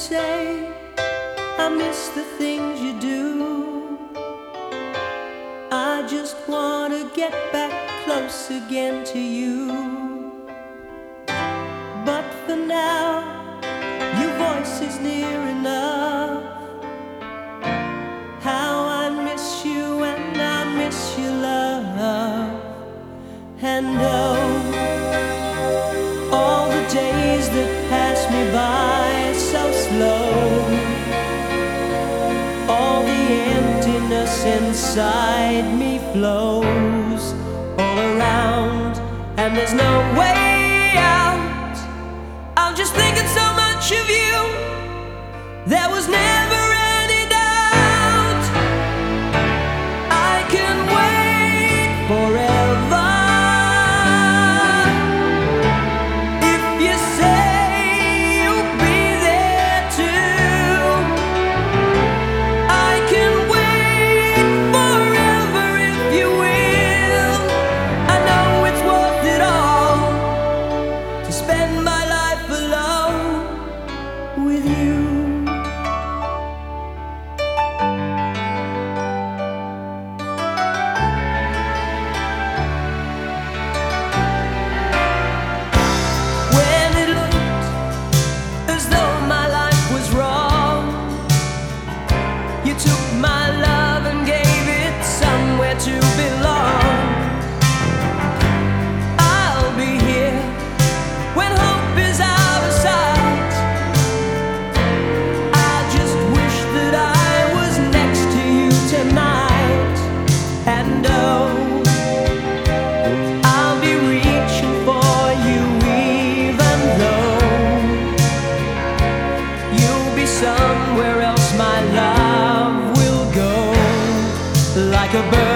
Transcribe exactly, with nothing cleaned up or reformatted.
say I miss the things you do. I just wanna get back close again to you. But for now, your voice is near enough. How I miss you and I miss your love. And oh, all the days that pass me by so slow, all the emptiness inside me flows all around, and there's no way out. I'm just thinking so much of you. There was never any doubt. I can wait forever if you say you'll be there too. I can wait forever if you will. I know it's worth it all to spend my life alone with you. You took my love and gave it somewhere to belong. I'll be here when hope is out of sight. I just wish that I was next to you tonight. And oh, I'll be reaching for you even though you'll be somewhere else, my love, like a bird.